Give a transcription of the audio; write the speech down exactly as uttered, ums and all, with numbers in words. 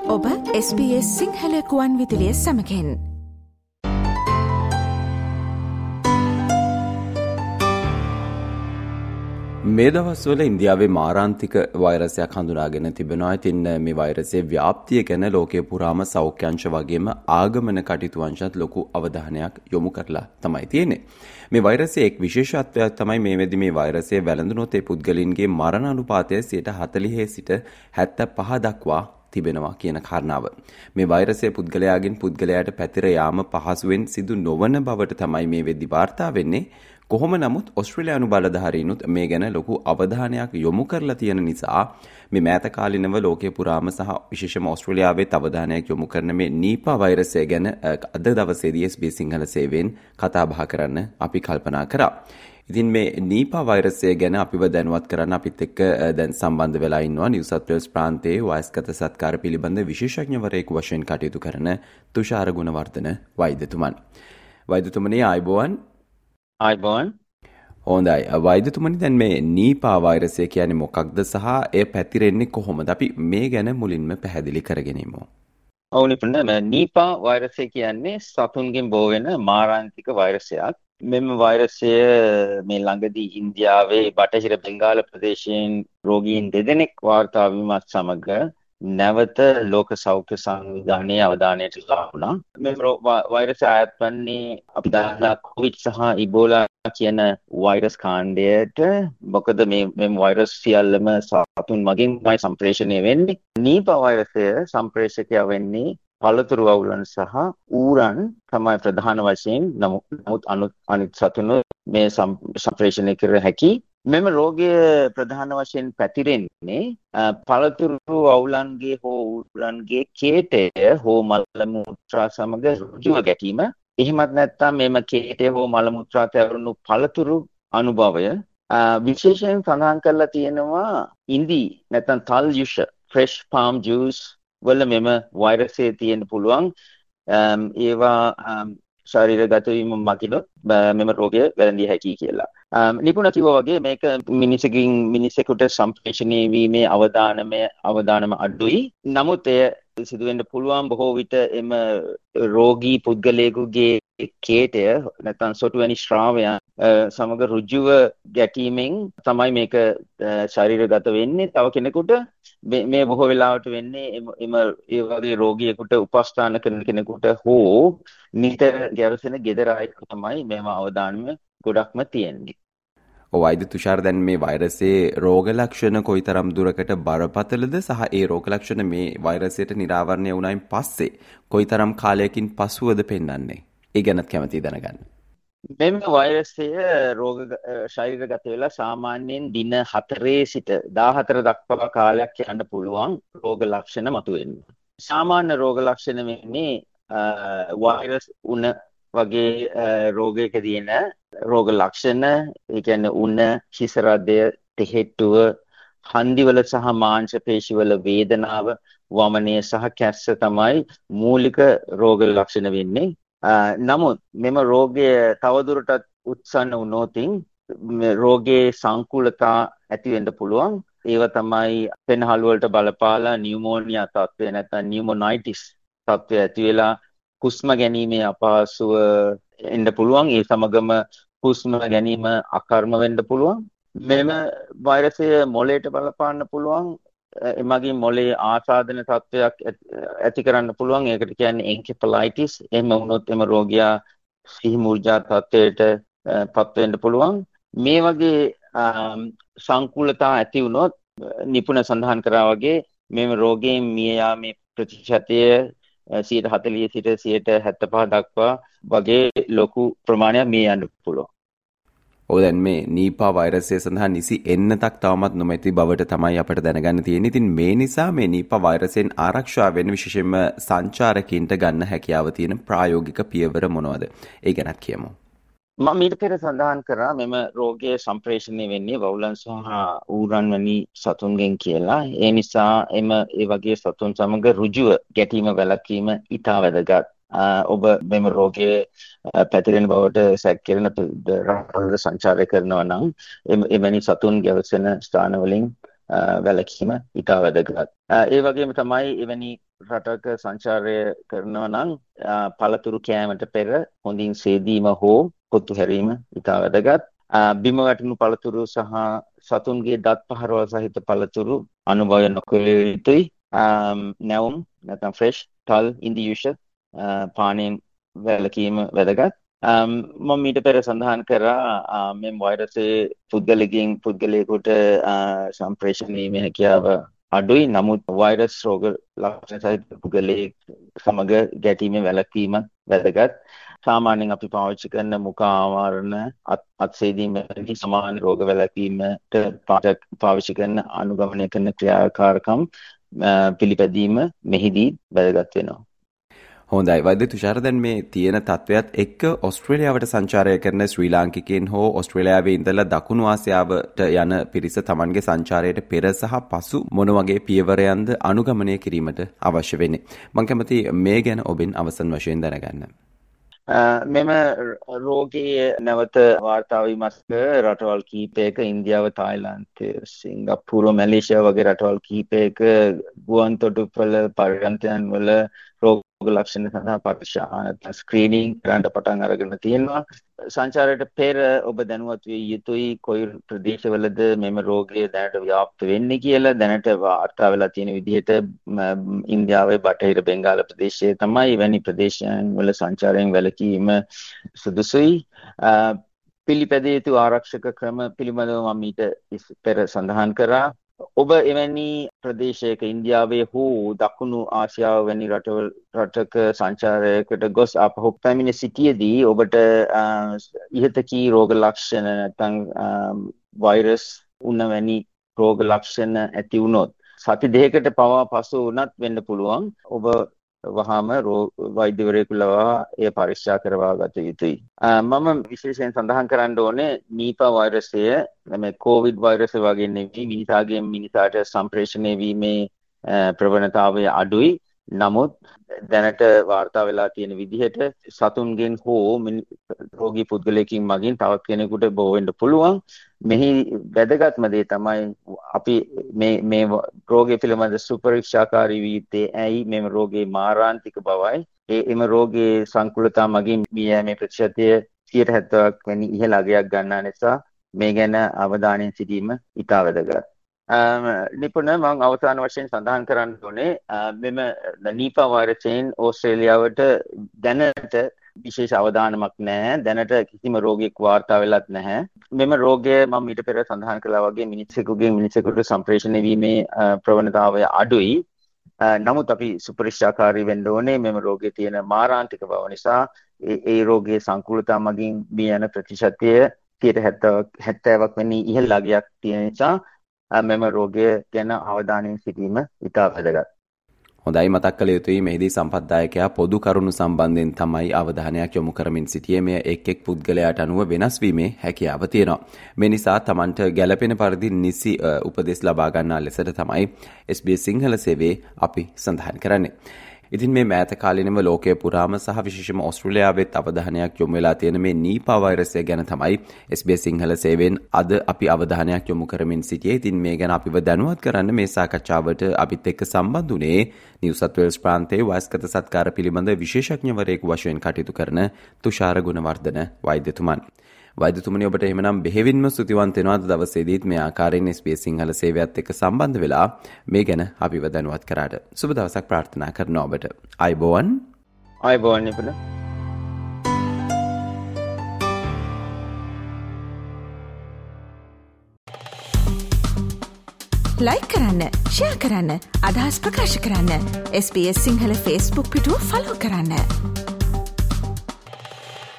ඔබ S B S Sinhala ගුවන් විදුලිය සමගින්. මේ දවස්වල ඉන්දියාවේ මාරාන්තික වෛරසයක් හඳුනාගෙන තිබෙනවා. ඉතින් මේ වෛරසයේ ව්‍යාප්තිය ගැන ලෝකයේ පුරාම සෞඛ්‍ය අංශ වගේම ආගමන කටයුතු අංශත් ලොකු අවධානයක් යොමු කරලා තමයි තියෙන්නේ. මේ වෛරසයේ එක් විශේෂත්වයක් තමයි මේ වෙද්දී මේ වෛරසයේ වැළඳුනොත් ඒ පුද්ගලයන්ගේ මරණ අනුපාතය සියයට හතළිහ සිට හැත්තෑපහ දක්වා තිබෙනවා කියන කාරණාව. මේ වෛරසය පුද්ගලයාගෙන් පුද්ගලයාට පැතිර යාම පහසුවෙන් සිදු නොවන බවට තමයි මේ වෙද්දී වාර්තා වෙන්නේ. කොහොම නමුත් ඔස්ට්‍රේලියානු බලධාරීනුත් මේ ගැන ලොකු අවධානයක් යොමු කරලා තියෙන නිසා මේ මෑත කාලිනව ලෝකයේ පුරාම සහ විශේෂම ඔස්ට්‍රේලියාවේ අවධානයක් යොමු කරන මේ නීපා වෛරසය ගැන අද දවසේදී එස් බී එස් සිංහල සේවයෙන් කතා බහ කරන්න අපි කල්පනා කරා. ඉතින් මේ නීපා වෛරසය ගැන අපිව දැනුවත් කරන්න අපිත් එක්ක දැන් සම්බන්ධ වෙලා ඉන්නවා නිව් සවුත් වේල්ස් ප්‍රාන්තයේ වයස්ගත සත්කාර පිළිබඳ විශේෂඥවරයෙකු වශයෙන් කටයුතු කරන තුෂාර ගුණවර්ධන වෛද්‍යතුමන්. වෛද්‍යතුමනි ආයුබෝවන්. ආයුබෝවන්. හොඳයි. වෛද්‍යතුමනි දැන් මේ නීපා වෛරසය කියන්නේ මොකක්ද සහ එය පැතිරෙන්නේ කොහොමද? අපි මේ ගැන මුලින්ම පැහැදිලි කරගෙනීමු. ඔව් නිපුණ නීපා වෛරසය කියන්නේ සතුන්ගෙන් බෝ වෙන මාරාන්තික වෛරසයක්. මෙම වෛරසය මේ ළඟදී ඉන්දියාවේ බටහිර බෙන්ගාල ප්‍රදේශයෙන් රෝගීන් දෙදෙනෙක් වාර්තා වීමත් සමග නැවත ලෝක සෞඛ්‍ය සංවිධානයේ අවධානයට ලක් වුණා. මේ වෛරසය අයත් වන්නේ අපි දන්නා කොවිඩ් සහ ඉබෝලා කියන වෛරස් කාණ්ඩයට. මොකද මේ මේ වෛරස් සියල්ලම සතුන් මගින් තමයි සම්ප්‍රේෂණය වෙන්නේ. නීපා වෛරසය සම්ප්‍රේෂකයා වෙන්නේ පළතුරු වවුලන් සහ ඌරන් තමයි ප්‍රධාන වශයෙන්. නමුත් අනිත් සතුන් මේ සම්ප්‍රේෂණය කර හැකි. මෙම රෝගය ප්‍රධාන වශයෙන් පැතිරෙන්නේ පළතුරු වවුලන්ගේ හෝ ඌරන්ගේ කේටය හෝ මල මුත්‍රා සමග ඍජුව ගැටීම. එහෙමත් නැත්නම් මෙම කේටය හෝ මල මුත්‍රා තැවරුණු පළතුරු අනුභවය. විශේෂයෙන් සඳහන් කරලා තියෙනවා ඉඳි නැත්නම් තල් යුෂ fresh palm juice වල මෙම වෛරසය තියෙන්න පුළුවන්. ඒවා ශරීරගත වීම මගින් මෙම රෝගය වැළඳිය හැකියි කියලා. නිපුණ කිව්වා වගේ මේක මිනිසෙකින් මිනිසෙකුට සම්ප්‍රේෂණය වීමේ අවදානමය අවදානම අඩුයි. නමුත් එය සිදු වෙන්න පුළුවන් බොහෝ විට එම රෝගී පුද්ගලයෙකුගේ කේටය නැත්නම් සොටු වැනි ශ්‍රාවයන් සමග ඍජුව ගැටීමෙන් තමයි මේක ශරීරගත වෙන්නේ. තව කෙනෙකුට මේ බොහෝ වෙලාවට වෙන්නේ එම ඒ වගේ රෝගියෙකුට උපස්ථාන කරන කෙනෙකුට හෝ නිතර ගැවසෙන ගෙදර අයෙක් තමයි මේව අවදානම ගොඩක්ම තියෙන්නේ. ඔව් වෛද්‍ය තුෂාර දැන් මේ වෛරසයේ රෝග ලක්ෂණ කොයිතරම් දුරකට බරපතලද සහ ඒ රෝග ලක්ෂණ මේ වෛරසයට නිරාවරණය වුණායින් පස්සේ කොයිතරම් කාලයකින් පසුවද පෙන්වන්නේ? ඒ ගැනත් කැමතියි දැනගන්න. මෙම වෛරසය රෝග ශරීරගත වෙලා සාමාන්‍යයෙන් දින හතරේ සිට දාහතර දක්වා කාලයක් යන්න පුළුවන් රෝග ලක්ෂණ මතුවෙන්න. සාමාන්‍ය රෝග ලක්ෂණ වෙන්නේ වෛරස් උණ වගේ රෝගයකදී එන රෝග ලක්ෂණ. ඒ කියන්නේ උණ, හිස රදය, තෙහෙට්ටුව, හන්දිවල සහ මාංශ පේශිවල වේදනාව, වමනය සහ කැස්ස තමයි මූලික රෝග ලක්ෂණ වෙන්නේ. නමුත් මෙම රෝගය තවදුරටත් උත්සන්න වුණොතින් රෝගයේ සංකූලතා ඇති වෙන්න පුළුවන්. ඒව තමයි පෙනහළු වලට බලපාලා නියුමෝනියා තත්ත්වය නැත්නම් නියුමොනයිටිස් තත්ත්වය ඇති වෙලා හුස්ම ගැනීමේ අපහසුව එන්න පුළුවන්. ඒ සමගම හුස්ම ගැනීම අකර්ම වෙන්න පුළුවන්. මෙම වෛරසය මොළයට බලපාන්න පුළුවන්. එමගින් මොළයේ ආසාදන තත්ත්වයක් ඇති කරන්න පුළුවන්. ඒකට කියන්නේ එන්කෙෆලයිටිස්. එහෙම වුණොත් එම රෝගියා සිහි මූර්ජා තත්ත්වයට පත් වෙන්න පුළුවන්. මේ වගේ සංකූලතා ඇති වුණොත් නිපුණ සඳහන් කරා වගේ මේ රෝගයෙන් මිය යාමේ ප්‍රතිශතය සියයට හතළිහ සිට සියයට හැත්තෑපහ දක්වා වගේ ලොකු ප්‍රමාණයක් මිය යන්න පුළුවන්. ඔව් දැන් මේ නීපා වෛරසය සඳහා නිසි එන්නතක් තවමත් නොමැති බවට තමයි අපිට දැනගන්න තියෙන්නේ. ඉතින් මේ නිසා මේ නීපා වෛරසයෙන් ආරක්ෂා වෙන්න විශේෂයෙන්ම සංචාරකීන්ට ගන්න හැකියාව තියෙන ප්‍රායෝගික පියවර මොනවද? ඒ ගැනත් කියමු. මම ඊට පෙර සඳහන් කරා මෙම රෝගයේ සම්ප්‍රේෂණය වෙන්නේ වවුලන් සහ ඌරන් වැනි සතුන්ගෙන් කියලා. ඒ නිසා එම ඒ වගේ සතුන් සමග ඍජුව ගැටීම වැළැක්වීම ඉතා වැදගත්. ඔබ මෙම රෝගයේ පැතිරෙන බවට සැක කෙරෙන රටවල සංචාරය කරනවා නම් එවැනි සතුන් ගැවසෙන ස්ථානවලින් වැළකීම ඉතා වැදගත්. ඒ වගේම තමයි එවැනි රටක සංචාරය කරනවා නම් පළතුරු කෑමට පෙර හොඳින් සේදීම හෝ පොත්තු හැරීම ඉතා වැදගත්. බිම වැටුණු පළතුරු සහ සතුන්ගේ දත් පහරවල් සහිත පළතුරු අනුභවය නොකළ යුතුයි. නැවුම් නැත්නම් ෆ්‍රෙෂ් තල් ඉන්දියුෂ පානයෙන් වැළකීම වැදගත්. මම ඊට පෙර සඳහන් කරා මේ වෛරසයේ පුද්ගලකින් පුද්ගලයෙකුට සම්ප්‍රේෂණය වීමේ හැකියාව අඩුයි. නමුත් වෛරස් රෝග ලක්ෂණ සහිත පුද්ගලයෙක් සමග ගැටීමේ වැළකීම වැදගත්. සාමාන්‍යයෙන් අපි පාවිච්චි කරන මුඛ ආවරණ අත්සේදීම වැනි සමාන රෝග වැළකීමට පාවිච්චි කරන අනුගමනය කරන ක්‍රියාකාරකම් පිළිපැදීම මෙහිදී වැදගත් වෙනවා. හොඳයි වෛද්‍ය තුෂාර, දැන් මේ තියෙන තත්වයක් එක්ක ඕස්ට්‍රේලියාවට සංචාරය කරන ශ්‍රී ලාංකිකයන් හෝ ඕස්ට්‍රේලියාවේ ඉඳලා දකුණු ආසියාවට යන පිරිස තමන්ගේ සංචාරයට පෙර සහ පසු මොන වගේ පියවරයන්ද අනුගමනය කිරීමට අවශ්‍ය වෙන්නේ? මම කැමති මේ ගැන ඔබෙන් අවසන් වශයෙන් දැනගන්න. මෙම රෝගයේ නැවත වාර්තා වීමත් රටවල් කිහිපයක ඉන්දියාව, තායිලන්තය, සිංගප්පූරු, මැලේසියා වගේ රටවල් කිහිපයක ගුවන් තොටුපළ පර්යන්තයන් වල රෝග ලක්ෂණ සඳහා පරීක්ෂා නැත්නම් ස්ක්‍රීනින් කරන්න පටන් අරගෙන තියෙනවා. සංචාරයට පෙර ඔබ දැනුවත් විය යුතුයි කොයි ප්‍රදේශවලද මෙම රෝගය දැනට ව්‍යාප්ත වෙන්නේ කියලා. දැනට වාර්තා වෙලා තියෙන විදිහට ඉන්දියාවේ බටහිර බෙන්ගාල ප්‍රදේශයේ තමයි එවැනි ප්‍රදේශයන් වල සංචාරයෙන් වැළකීම සුදුසුයි. පිළිපැදිය යුතු ආරක්ෂක ක්‍රම පිළිබඳව මම ඊට පෙර සඳහන් කරා. ඔබ එවැනි ප්‍රදේශයක ඉන්දියාවේ හෝ දකුණු ආසියාව වැනි රටවල රටක සංචාරයකට ගොස් ආපහු පැමිණ සිටියේදී ඔබට ඉහත කී රෝග ලක්ෂණ නැත්නම් වෛරස් උණ වැනි රෝග ලක්ෂණ ඇති වුණොත් සති දෙකකට පවා පසු වුණත් වෙන්න පුළුවන්. ඔබ වහාම වෛද්‍යවරයෙකු ලවා එය පරීක්ෂා කරවා ගත යුතුයි. මම විශේෂයෙන් සඳහන් කරන්න ඕනේ නීපා වෛරසය මේ කොවිඩ් වෛරසය වගේ නෙවෙයි. මිනිසාගෙන් මිනිසාට සම්ප්‍රේෂණය වීමේ ප්‍රවණතාවය අඩුයි. නමුත් දැනට වාර්තා වෙලා තියෙන විදිහට සතුන්ගෙන් හෝ රෝගී පුද්ගලයෙකින් මගින් තවත් කෙනෙකුට බෝ වෙන්න පුළුවන්. මෙහි වැදගත්ම දේ තමයි අපි මේ මේ රෝගය පිළිබඳ සුපරීක්ෂාකාරී වී යුත්තේ ඇයි? මෙම රෝගේ මාරාන්තික බවයි. ඒ එම රෝගයේ සංකූලතා මගින් මිය යෑමේ ප්‍රතිශතය සියයට හැත්තෑවක් වැනි ඉහළ අගයක් ගන්නා නිසා මේ ගැන අවධානයෙන් සිටීම ඉතා වැදගත්. නිපුණ මම අවසාන වශයෙන් සඳහන් කරන්න ඕනේ මෙම නීපා වෛරසයෙන් ඕස්ට්‍රේලියාවට දැනට විශේෂ අවධානමක් නැහැ. දැනට කිසිම රෝගියෙක් වාර්තා වෙලත් නැහැ. මෙම රෝගය මම ඊට පෙර සඳහන් කළා වගේ මිනිසෙකුගෙන් මිනිසෙකුට සම්ප්‍රේෂණය වීමේ ප්‍රවණතාවය අඩුයි. නමුත් අපි සුපරික්ෂාකාරී වෙන්න ඕනේ. මෙම රෝගයේ තියෙන මාරාන්තික බව නිසා ඒ රෝගයේ සංකූලතා මගින් මිය යන ප්‍රතිශතය සියයට හැත්තෑවක් වැනි ඉහළ අගයක් තියෙන නිසා මෙම රෝගය ගැන අවධානයෙන් සිටීම ඉතා වැදගත්. හොඳයි, මතක් කළ යුතුයි මෙහිදී සම්පත්දායකයා පොදු කරුණු සම්බන්ධයෙන් තමයි අවධානයක් යොමු කරමින් සිටියේ. මෙය එක් එක් පුද්ගලයාට අනුව වෙනස් වීමේ හැකියාව තියෙනවා. මේ නිසා තමන්ට ගැළපෙන පරිදි නිසි උපදෙස් ලබා ගන්නා ලෙසට තමයි එස් බී එස් සිංහල සේවයේ අපි සඳහන් කරන්නේ. ඉතින් මේ මෑත කාලිනව ලෝකයේ පුරාම සහ විශේෂම ඕස්ට්‍රේලියාවෙත් අවධානයක් යොමු වෙලා තියෙන මේ නීපා වෛරසය ගැන තමයි එස් බී එස් සිංහල සේවයෙන් අද අපි අවධානයක් යොමු කරමින් සිටියේ. ඉතින් මේ ගැන අපිව දැනුවත් කරන්න මේ සාකච්ඡාවට අපිත් එක්ක සම්බන්ධ වුණේ නිව් සවුත් වේල්ස් ප්‍රාන්තයේ වයස්ගත සත්කාර පිළිබඳ විශේෂඥවරයෙකු වශයෙන් කටයුතු කරන තුෂාර ගුණවර්ධන වෛද්‍යතුමන්. වෛද්‍යතුමනි, ඔබට එහෙමනම් බෙහෙවින්ම ස්තුතිවන්ත වෙනවා අද දවසේදීත් මේ ආකාරයෙන් එස් බී එස් සිංහල සේවයත් එක්ක සම්බන්ධ වෙලා මේ ගැන අපිව දැනුවත් කරාට. සුබ දවසක් ප්‍රාර්ථනා කරනවා ඔබට. ආයුබෝවන්. ආයුබෝවන් නිපුණ. ලයික් කරන්න, ෂෙයා කරන්න, අදහස් ප්‍රකාශ කරන්න. S B S Sinhala Facebook පිටුව ෆලෝ කරන්න.